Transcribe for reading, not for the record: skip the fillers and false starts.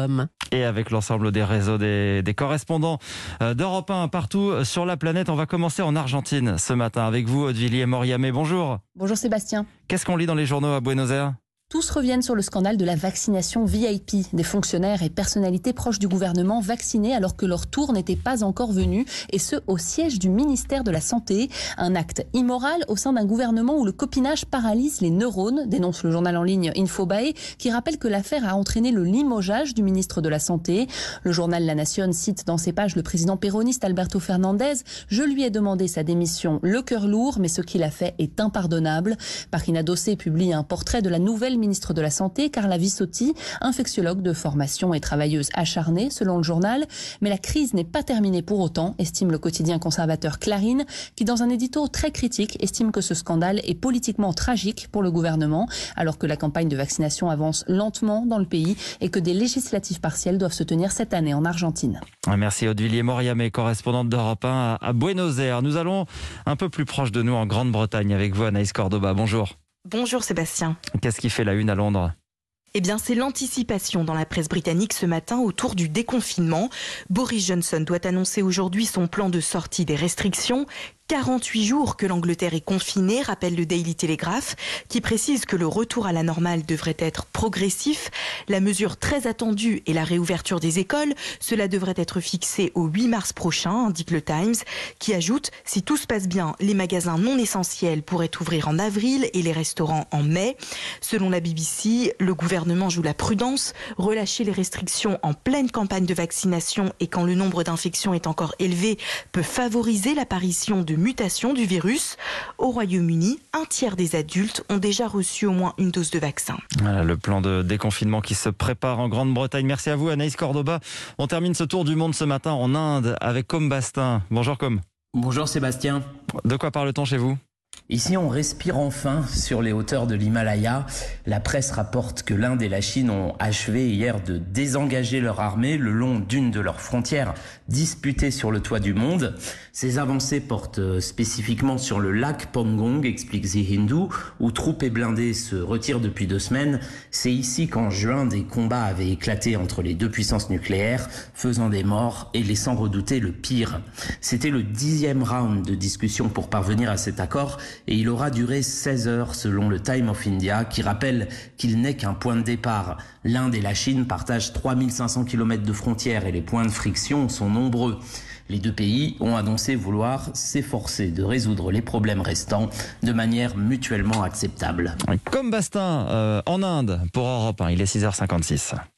Rome. Et avec l'ensemble des réseaux des correspondants d'Europe 1 partout sur la planète, on va commencer en Argentine ce matin avec vous, Odile Moriamé. Bonjour. Bonjour Sébastien. Qu'est-ce qu'on lit dans les journaux à Buenos Aires ? Tous reviennent sur le scandale de la vaccination VIP. Des fonctionnaires et personnalités proches du gouvernement vaccinés alors que leur tour n'était pas encore venu, et ce au siège du ministère de la Santé. Un acte immoral au sein d'un gouvernement où le copinage paralyse les neurones, dénonce le journal en ligne Infobae, qui rappelle que l'affaire a entraîné le limogeage du ministre de la Santé. Le journal La Nación cite dans ses pages le président péroniste Alberto Fernandez. « Je lui ai demandé sa démission, le cœur lourd, mais ce qu'il a fait est impardonnable ». Parina Dossé publie un portrait de la nouvelle ministre de la Santé, Carla Vissotti, infectiologue de formation et travailleuse acharnée, selon le journal. Mais la crise n'est pas terminée pour autant, estime le quotidien conservateur Clarín, qui dans un édito très critique estime que ce scandale est politiquement tragique pour le gouvernement, alors que la campagne de vaccination avance lentement dans le pays et que des législatives partielles doivent se tenir cette année en Argentine. Merci Odile Moriamé, correspondante d'Europe 1 à Buenos Aires. Nous allons un peu plus proche de nous en Grande-Bretagne avec vous, Anaïs Cordoba. Bonjour. Bonjour Sébastien. Qu'est-ce qui fait la une à Londres ? Eh bien, c'est l'anticipation dans la presse britannique ce matin autour du déconfinement. Boris Johnson doit annoncer aujourd'hui son plan de sortie des restrictions. 48 jours que l'Angleterre est confinée, rappelle le Daily Telegraph, qui précise que le retour à la normale devrait être progressif. La mesure très attendue est la réouverture des écoles. Cela devrait être fixé au 8 mars prochain, indique le Times, qui ajoute « Si tout se passe bien, les magasins non essentiels pourraient ouvrir en avril et les restaurants en mai ». Selon la BBC, le gouvernement joue la prudence. Relâcher les restrictions en pleine campagne de vaccination et quand le nombre d'infections est encore élevé peut favoriser l'apparition de mutation du virus. Au Royaume-Uni, un tiers des adultes ont déjà reçu au moins une dose de vaccin. Voilà le plan de déconfinement qui se prépare en Grande-Bretagne. Merci à vous Anaïs Cordoba. On termine ce tour du monde ce matin en Inde avec Com Bastin. Bonjour Com. Bonjour Sébastien. De quoi parle-t-on chez vous ? Ici, on respire enfin sur les hauteurs de l'Himalaya. La presse rapporte que l'Inde et la Chine ont achevé hier de désengager leur armée le long d'une de leurs frontières disputées sur le toit du monde. Ces avancées portent spécifiquement sur le lac Pangong, explique The Hindu, où troupes et blindés se retirent depuis 2 semaines. C'est ici qu'en juin, des combats avaient éclaté entre les deux puissances nucléaires, faisant des morts et laissant redouter le pire. C'était le 10e round de discussion pour parvenir à cet accord, et il aura duré 16 heures selon le Time of India, qui rappelle qu'il n'est qu'un point de départ. L'Inde et la Chine partagent 3500 km de frontières et les points de friction sont nombreux. Les deux pays ont annoncé vouloir s'efforcer de résoudre les problèmes restants de manière mutuellement acceptable. Com Bastin en Inde pour Europe 1, il est 6h56.